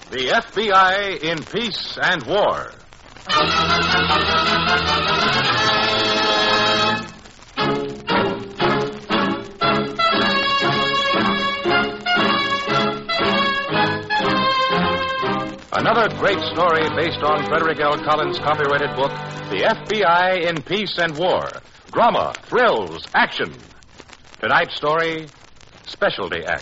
The FBI in Peace and War. Another great story based on Frederick L. Collins' copyrighted book, The FBI in Peace and War. Drama, thrills, action. Tonight's story, Specialty Act.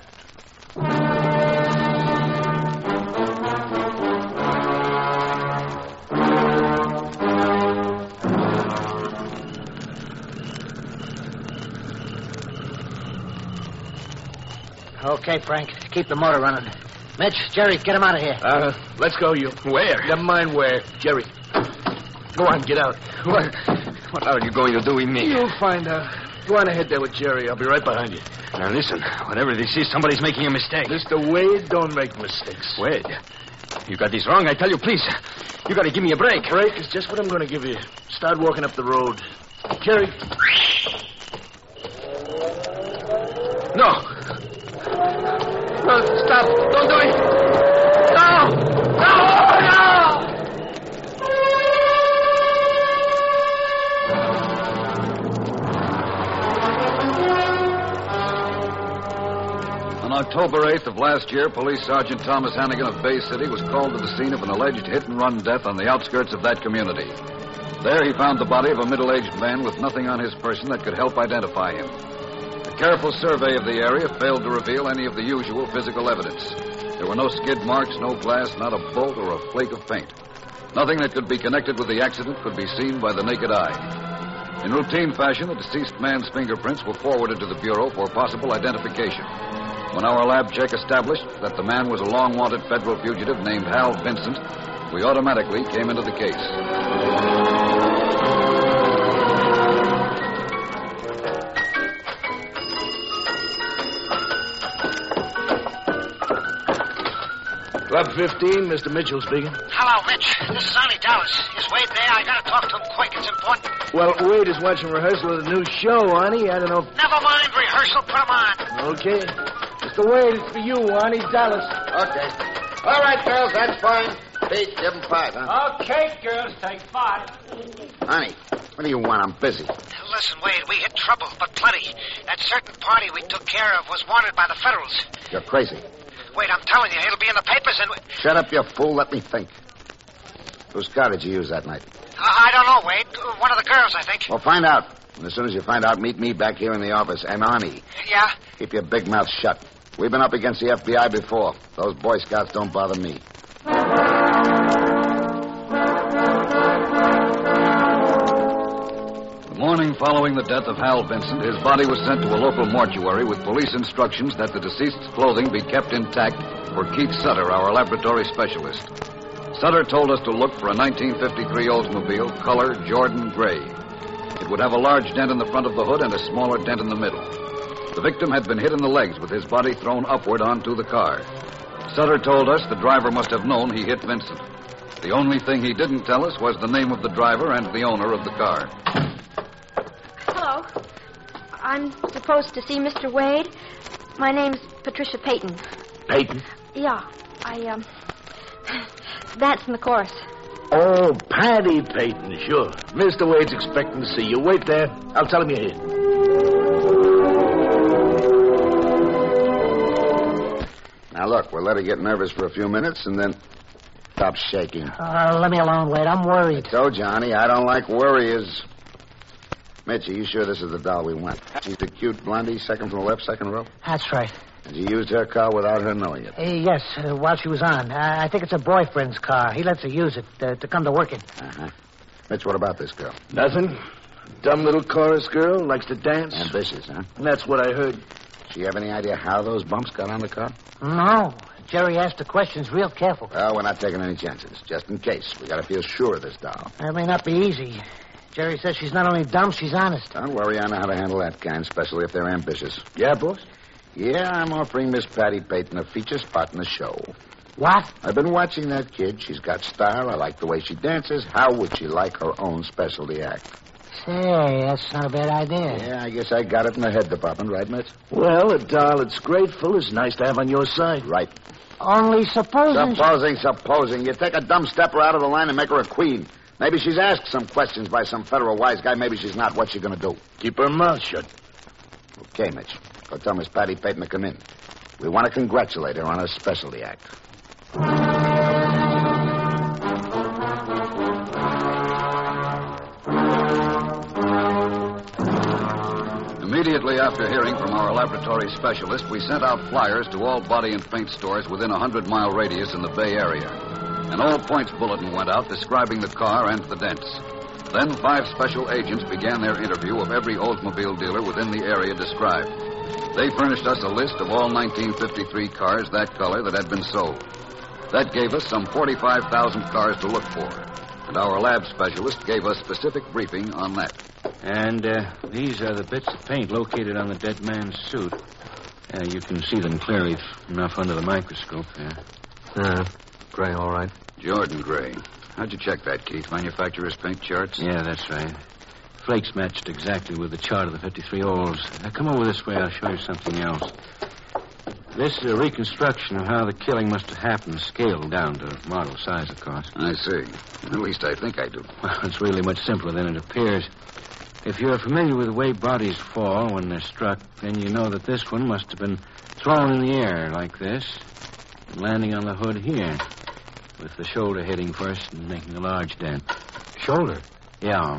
Okay, Frank. Keep the motor running. Mitch, Jerry, get him out of here. Let's go, you. Where? Never mind where. Jerry. Go on, get out. What are you going to do with me? You'll find out. Go on ahead there with Jerry. I'll be right behind you. Now, listen. Whatever this is, somebody's making a mistake. Mr. Wade, don't make mistakes. Wade, you got this wrong. I tell you, please. You got to give me a break. A break is just what I'm going to give you. Start walking up the road. Jerry. No. No, stop. Don't do it. No. No, no. On October 8th of last year, Police Sergeant Thomas Hannigan of Bay City was called to the scene of an alleged hit-and-run death on the outskirts of that community. There he found the body of a middle-aged man with nothing on his person that could help identify him. A careful survey of the area failed to reveal any of the usual physical evidence. There were no skid marks, no glass, not a bolt or a flake of paint. Nothing that could be connected with the accident could be seen by the naked eye. In routine fashion, the deceased man's fingerprints were forwarded to the Bureau for possible identification. When our lab check established that the man was a long-wanted federal fugitive named Hal Vincent, we automatically came into the case. Club 15, Mr. Mitchell speaking. Hello, Mitch. This is Arnie Dallas. Is Wade there? I gotta talk to him quick. It's important. Well, Wade is watching rehearsal of the new show, Arnie. I don't know. Never mind rehearsal. Put him on. Okay. Mr. Wade, it's for you, Arnie Dallas. Okay. All right, girls, that's fine. Pete, give him 5, huh? Okay, girls, take 5. Honey, what do you want? I'm busy. Listen, Wade, we hit trouble, but plenty. That certain party we took care of was wanted by the Federals. You're crazy. Wait, I'm telling you, it'll be in the papers and... Shut up, you fool. Let me think. Whose car did you use that night? I don't know, Wade. One of the girls, I think. Well, find out. And as soon as you find out, meet me back here in the office. And Arnie. Yeah? Keep your big mouth shut. We've been up against the FBI before. Those Boy Scouts don't bother me. The morning following the death of Hal Vincent, his body was sent to a local mortuary with police instructions that the deceased's clothing be kept intact for Keith Sutter, our laboratory specialist. Sutter told us to look for a 1953 Oldsmobile, color Jordan gray. It would have a large dent in the front of the hood and a smaller dent in the middle. The victim had been hit in the legs with his body thrown upward onto the car. Sutter told us the driver must have known he hit Vincent. The only thing he didn't tell us was the name of the driver and the owner of the car. Hello. I'm supposed to see Mr. Wade. My name's Patricia Payton. Payton? Yeah, that's in the chorus. Oh, Patty Payton, sure. Mr. Wade's expecting to see you. Wait there. I'll tell him you're here. Now, look, we'll let her get nervous for a few minutes and then... Stop shaking. Let me alone, Wade. I'm worried. I told you, honey, I don't like worriers. Mitch, are you sure this is the doll we want? She's the cute blondie, second from the left, second row? That's right. And you used her car without her knowing it? Yes, while she was on. I think it's her boyfriend's car. He lets her use it to come to work in. Uh-huh. Mitch, what about this girl? Nothing. Dumb little chorus girl, likes to dance. Ambitious, huh? That's what I heard. Do you have any idea how those bumps got on the car? No. Jerry asked the questions real careful. Well, we're not taking any chances, just in case. We got to feel sure of this doll. That may not be easy. Jerry says she's not only dumb, she's honest. Don't worry, I know how to handle that kind, especially if they're ambitious. Yeah, boss? Yeah, I'm offering Miss Patty Payton a feature spot in the show. What? I've been watching that kid. She's got style. I like the way she dances. How would she like her own specialty act? Say, that's not a bad idea. Yeah, I guess I got it in the head department, right, Mitch? Well, a doll that's grateful is nice to have on your side. Right. Only supposing... Supposing. You take a dumb stepper out of the line and make her a queen. Maybe she's asked some questions by some federal wise guy. Maybe she's not. What's she going to do? Keep her mouth shut. Okay, Mitch. Go tell Miss Patty Payton to come in. We want to congratulate her on her specialty act. Immediately after hearing from our laboratory specialist, we sent out flyers to all body and paint stores within a 100-mile radius in the Bay Area. An all-points bulletin went out describing the car and the dents. Then 5 special agents began their interview of every Oldsmobile dealer within the area described. They furnished us a list of all 1953 cars that color that had been sold. That gave us some 45,000 cars to look for. And our lab specialist gave us specific briefing on that. And these are the bits of paint located on the dead man's suit. You can see them clearly enough under the microscope there. Gray, all right. Jordan Gray. How'd you check that, Keith? Manufacturer's paint charts? Yeah, that's right. Flakes matched exactly with the chart of the 53 Olds. Now, come over this way. I'll show you something else. This is a reconstruction of how the killing must have happened, scaled down to model size, of course. I see. At least I think I do. Well, it's really much simpler than it appears. If you're familiar with the way bodies fall when they're struck, then you know that this one must have been thrown in the air like this, and landing on the hood here, with the shoulder hitting first and making a large dent. Shoulder? Yeah,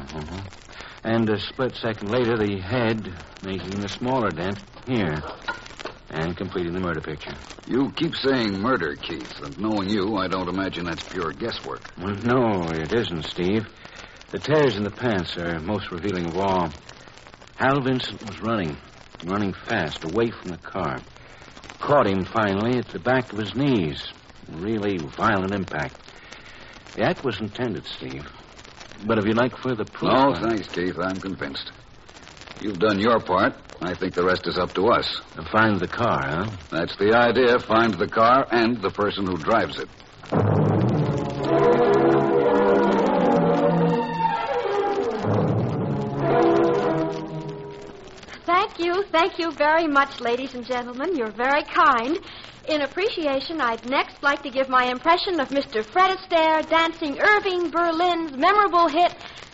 And a split second later, the head making the smaller dent here, and completing the murder picture. You keep saying murder, Keith, and knowing you, I don't imagine that's pure guesswork. Well, no, it isn't, Steve. The tears in the pants are most revealing of all. Hal Vincent was running fast, away from the car. Caught him, finally, at the back of his knees. Really violent impact. The act was intended, Steve. But if you'd like further proof... No, thanks, Keith. I'm convinced. You've done your part. I think the rest is up to us. Find the car, huh? That's the idea. Find the car and the person who drives it. Thank you very much, ladies and gentlemen. You're very kind. In appreciation, I'd next like to give my impression of Mr. Fred Astaire dancing Irving Berlin's memorable hit...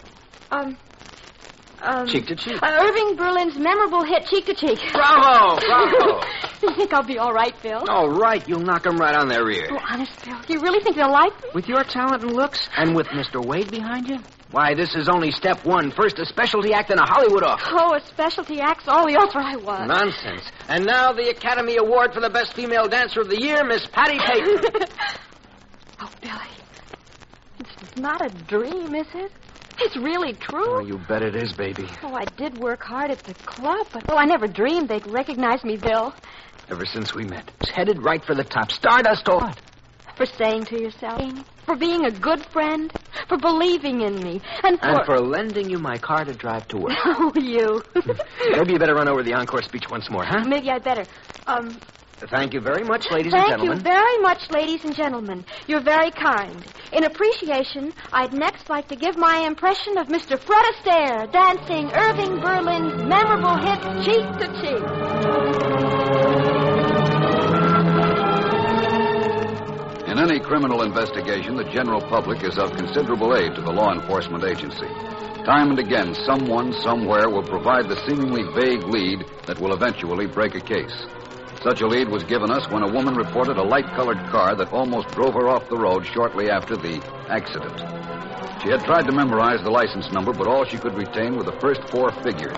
Cheek to cheek. Irving Berlin's memorable hit, Cheek to Cheek. Bravo! You think I'll be all right, Bill? All right, you'll knock them right on their ear. Oh, honest, Bill, do you really think they'll like me? With your talent and looks, and with Mr. Wade behind you? Why, this is only step one. First, a specialty act in a Hollywood office. Oh, a specialty act's all the offer I want. Nonsense. And now the Academy Award for the Best Female Dancer of the Year, Miss Patty Payton. Oh, Billy, it's not a dream, is it? It's really true. Oh, you bet it is, baby. Oh, I did work hard at the club, but, I never dreamed they'd recognize me, Bill. Ever since we met. It's headed right for the top. Stardust all. For saying to yourself, for being a good friend, for believing in me, and for lending you my car to drive to work. Oh, you. Maybe you better run over the encore speech once more, huh? Maybe I'd better. Thank you very much, ladies and gentlemen. Thank you very much, ladies and gentlemen. You're very kind. In appreciation, I'd next like to give my impression of Mr. Fred Astaire dancing Irving Berlin's memorable hit, Cheek to Cheek. In any criminal investigation, the general public is of considerable aid to the law enforcement agency. Time and again, someone, somewhere will provide the seemingly vague lead that will eventually break a case. Such a lead was given us when a woman reported a light-colored car that almost drove her off the road shortly after the accident. She had tried to memorize the license number, but all she could retain were the first 4 figures,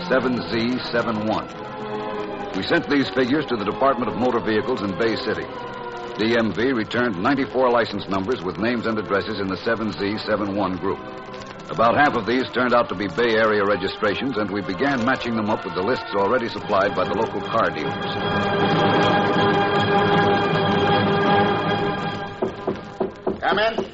7Z71. We sent these figures to the Department of Motor Vehicles in Bay City. DMV returned 94 license numbers with names and addresses in the 7Z71 group. About half of these turned out to be Bay Area registrations, and we began matching them up with the lists already supplied by the local car dealers. Come in.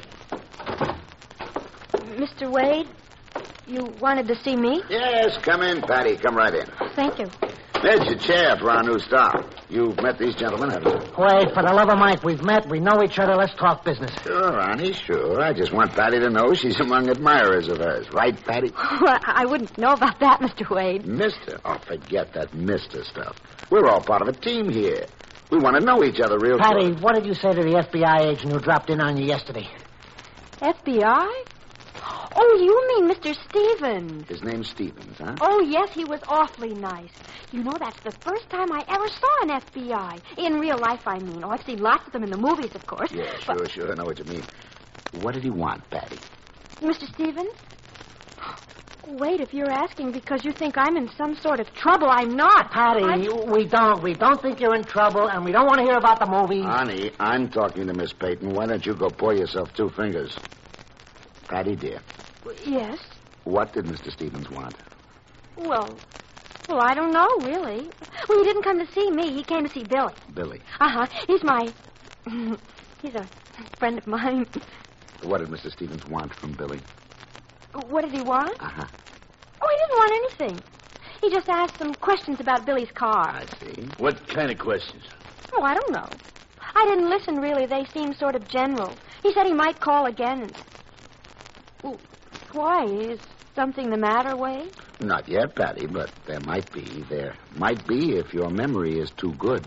Mr. Wade, you wanted to see me? Yes, come in, Patty. Come right in. Thank you. There's your chair for our new star. You've met these gentlemen, haven't you? Wait, for the love of Mike, we've met. We know each other. Let's talk business. Sure, Ronnie, sure. I just want Patty to know she's among admirers of hers. Right, Patty? Well, I wouldn't know about that, Mr. Wade. Mister? Oh, forget that mister stuff. We're all part of a team here. We want to know each other real Patty, good. what did you say to the FBI agent who dropped in on you yesterday? FBI? Oh, you mean Mr. Stevens. His name's Stevens, huh? Oh, yes, he was awfully nice. You know, that's the first time I ever saw an FBI. In real life, I mean. Oh, I've seen lots of them in the movies, of course. Yeah, sure. I know what you mean. What did he want, Patty? Mr. Stevens? Wait, if you're asking because you think I'm in some sort of trouble, I'm not. Patty, we don't think you're in trouble, and we don't want to hear about the movie. Honey, I'm talking to Miss Peyton. Why don't you go pour yourself 2 fingers? Patty, dear. Yes? What did Mr. Stevens want? Well, I don't know, really. Well, he didn't come to see me. He came to see Billy. Billy. Uh-huh. He's a friend of mine. What did Mr. Stevens want from Billy? What did he want? Uh-huh. Oh, he didn't want anything. He just asked some questions about Billy's car. I see. What kind of questions? Oh, I don't know. I didn't listen, really. They seemed sort of general. He said he might call again. Well, why? Is something the matter, Wade? Not yet, Patty, but there might be. There might be if your memory is too good.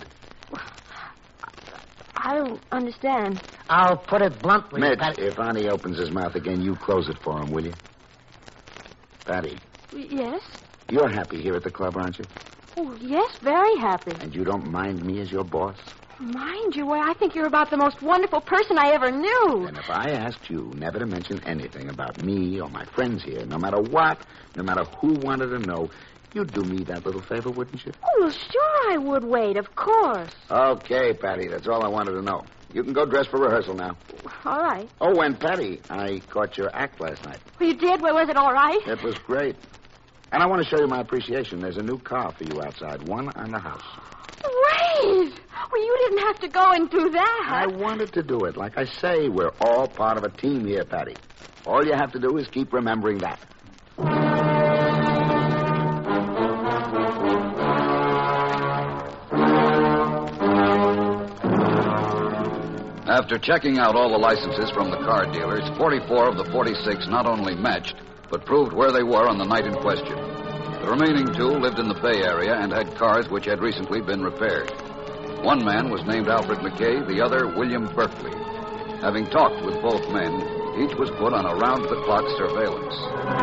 I don't understand. I'll put it bluntly, Mitch, Patty. if Arnie opens his mouth again, you close it for him, will you? Patty, Yes? you're happy here at the club, aren't you? Oh, yes, very happy. And you don't mind me as your boss? Mind you, I think you're about the most wonderful person I ever knew. And if I asked you never to mention anything about me or my friends here, no matter what, no matter who wanted to know, you'd do me that little favor, wouldn't you? Oh, well, sure I would, Wade, of course. Okay, Patty, that's all I wanted to know. You can go dress for rehearsal now. All right. Oh, and Patty, I caught your act last night. Well, you did? Well, was it all right? It was great. And I want to show you my appreciation. There's a new car for you outside, one on the house. Wade! Well, you didn't have to go and do that. I wanted to do it. Like I say, we're all part of a team here, Patty. All you have to do is keep remembering that. After checking out all the licenses from the car dealers, 44 of the 46 not only matched, but proved where they were on the night in question. The remaining 2 lived in the Bay Area and had cars which had recently been repaired. One man was named Alfred McKay, the other William Berkeley. Having talked with both men, each was put on around-the-clock surveillance.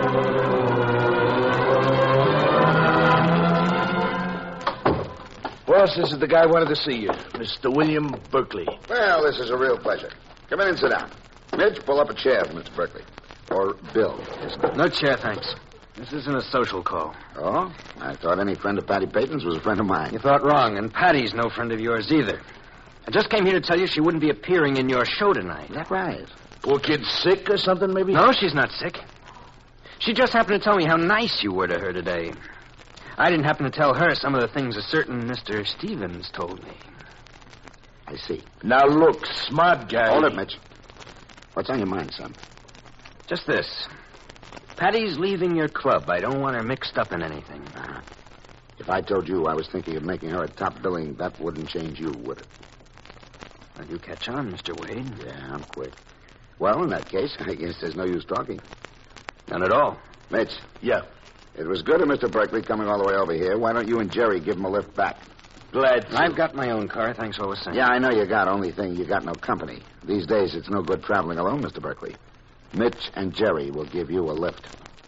Boss, this is the guy who wanted to see you, Mr. William Berkeley. Well, this is a real pleasure. Come in and sit down. Mitch, pull up a chair for Mr. Berkeley. Or Bill, isn't it? No chair, thanks. This isn't a social call. Oh? I thought any friend of Patty Peyton's was a friend of mine. You thought wrong, and Patty's no friend of yours either. I just came here to tell you she wouldn't be appearing in your show tonight. Is that right? Poor kid sick or something, maybe? No, she's not sick. She just happened to tell me how nice you were to her today. I didn't happen to tell her some of the things a certain Mr. Stevens told me. I see. Now, look, smart guy. Hold it, Mitch. What's on your mind, son? Just this. Patty's leaving your club. I don't want her mixed up in anything. If I told you I was thinking of making her a top billing, that wouldn't change you, would it? Well, you catch on, Mr. Wade. Yeah, I'm quick. Well, in that case, I guess there's no use talking. None at all. Mitch. Yeah. It was good of Mr. Berkeley coming all the way over here. Why don't you and Jerry give him a lift back? Glad to. I've got my own car, thanks for saying. Yeah, I know you got. Only thing, you got no company. These days, it's no good traveling alone, Mr. Berkeley. Mitch and Jerry will give you a lift.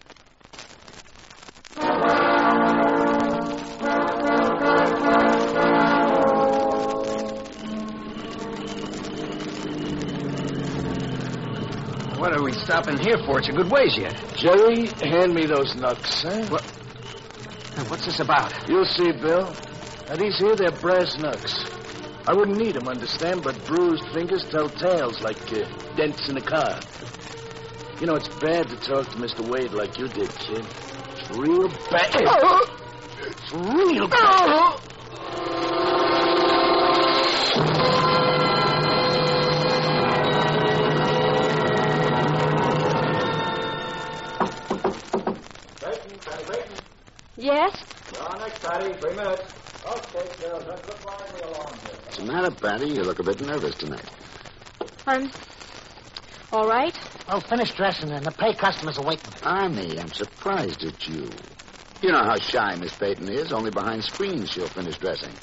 What are we stopping here for? It's a good ways yet. Jerry, hand me those knucks, huh? What? What's this about? You'll see, Bill. Now, these here, they're brass knucks. I wouldn't need them, understand, but bruised fingers tell tales like dents in a car. You know, it's bad to talk to Mr. Wade like you did, kid. It's real bad. It's real bad. Yes? What's the matter, Patty? You look a bit nervous tonight. All right. Oh, finish dressing and the pay customers are waiting. Arnie, I'm surprised at you. You know how shy Miss Peyton is. Only behind screens she'll finish dressing.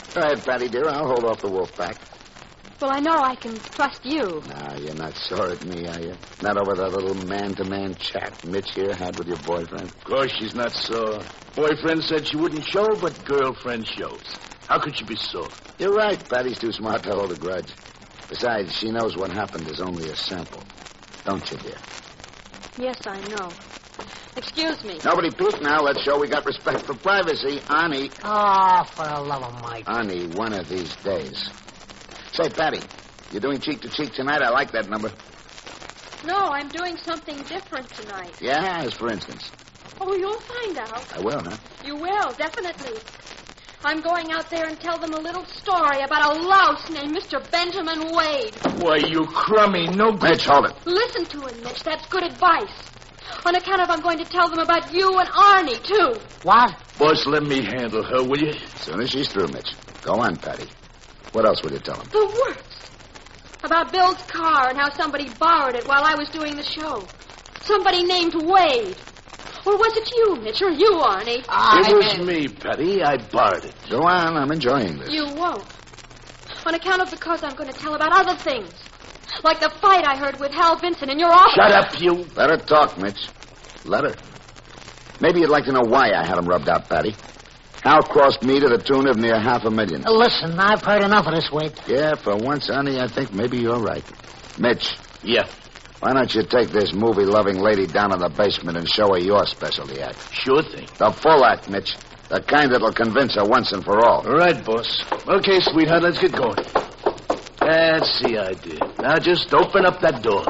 Go ahead, Patty, dear. I'll hold off the wolf pack. Well, I know I can trust you. Nah, you're not sore at me, are you? Not over that little man-to-man chat Mitch here had with your boyfriend? Of course she's not sore. Boyfriend said she wouldn't show, but girlfriend shows. How could she be sore? You're right. Patty's too smart to hold a grudge. Besides, she knows what happened is only a sample. Don't you, dear? Yes, I know. Excuse me. Nobody peek now. Let's show we got respect for privacy. Ani. Oh, for the love of Mike. Ani, one of these days. Say, Patty, you doing cheek-to-cheek tonight? I like that number. No, I'm doing something different tonight. Yeah, as for instance. Oh, you'll find out. I will, huh? You will, definitely. I'm going out there and tell them a little story about a louse named Mr. Benjamin Wade. Why, you crummy, no good. Mitch, hold it. Listen to him, Mitch. That's good advice. On account of I'm going to tell them about you and Arnie, too. What? Boss, let me handle her, will you? As soon as she's through, Mitch. Go on, Patty. What else will you tell them? The works. About Bill's car and how somebody borrowed it while I was doing the show. Somebody named Wade. Or was it you, Mitch, or you, Arnie? It was me, Patty. I borrowed it. Go on. I'm enjoying this. You won't. On account of because I'm going to tell about other things. Like the fight I heard with Hal Vinson in your office. Shut up, you. Let her talk, Mitch. Let her. Maybe you'd like to know why I had him rubbed out, Patty. Hal crossed me to the tune of near $500,000. Listen, I've heard enough of this, Wade. Yeah, for once, Arnie, I think maybe you're right. Mitch. Yeah. Why don't you take this movie-loving lady down in the basement and show her your specialty act? Sure thing. The full act, Mitch. The kind that'll convince her once and for all. All right, boss. Okay, sweetheart, let's get going. That's the idea. Now just open up that door.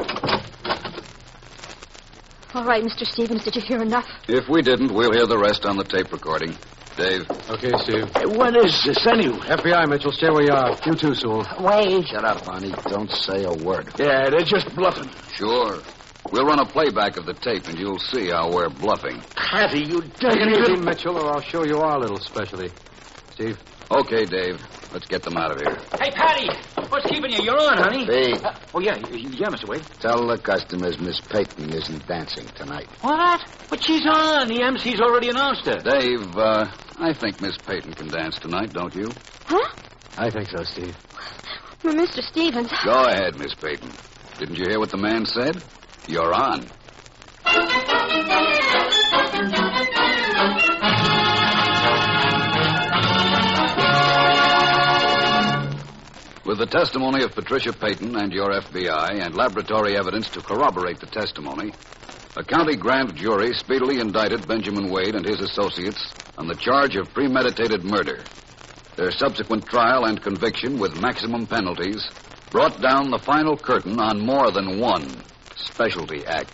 All right, Mr. Stevens, did you hear enough? If we didn't, we'll hear the rest on the tape recording. Dave. Okay, Steve. Hey, what is this, anyway? FBI, Mitchell. Stay where you are. You too, Sewell. Wade. Shut up, Arnie. Don't say a word. Yeah, they're just bluffing. Sure. We'll run a playback of the tape, and you'll see how we're bluffing. Patty, you Take it dirty... easy, Mitchell, or I'll show you our little specialty. Steve? Okay, Dave. Let's get them out of here. Hey, Patty. What's keeping you? You're on, honey. Hey, Oh, yeah, Mr. Wade. tell the customers Miss Peyton isn't dancing tonight. What? But she's on. The MC's already announced her. Dave, I think Miss Peyton can dance tonight, don't you? Huh? I think so, Steve. Well, Mr. Stevens. Go ahead, Miss Peyton. Didn't you hear what the man said? You're on. With the testimony of Patricia Peyton and your FBI and laboratory evidence to corroborate the testimony, a county grand jury speedily indicted Benjamin Wade and his associates on the charge of premeditated murder. Their subsequent trial and conviction with maximum penalties brought down the final curtain on more than one specialty act.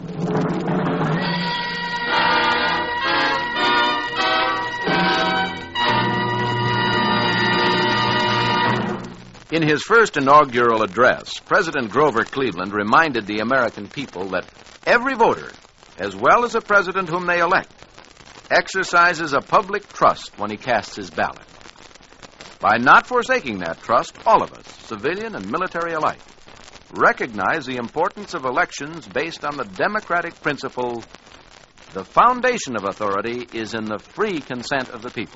In his first inaugural address, President Grover Cleveland reminded the American people that every voter, as well as a president whom they elect, exercises a public trust when he casts his ballot. By not forsaking that trust, all of us, civilian and military alike, recognize the importance of elections based on the democratic principle, the foundation of authority is in the free consent of the people.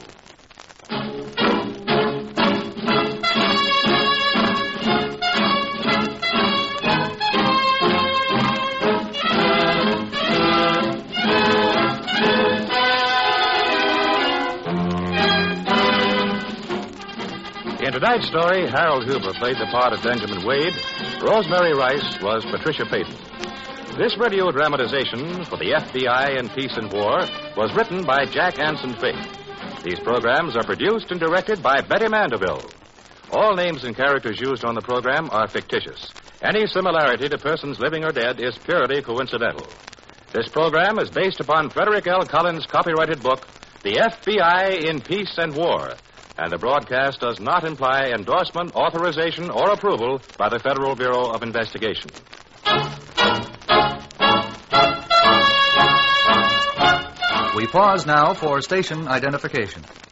In tonight's story, Harold Huber played the part of Benjamin Wade. Rosemary Rice was Patricia Peyton. This radio dramatization for the FBI in Peace and War was written by Jack Anson Faith. These programs are produced and directed by Betty Mandeville. All names and characters used on the program are fictitious. Any similarity to persons living or dead is purely coincidental. This program is based upon Frederick L. Collins' copyrighted book, The FBI in Peace and War, and the broadcast does not imply endorsement, authorization, or approval by the Federal Bureau of Investigation. We pause now for station identification.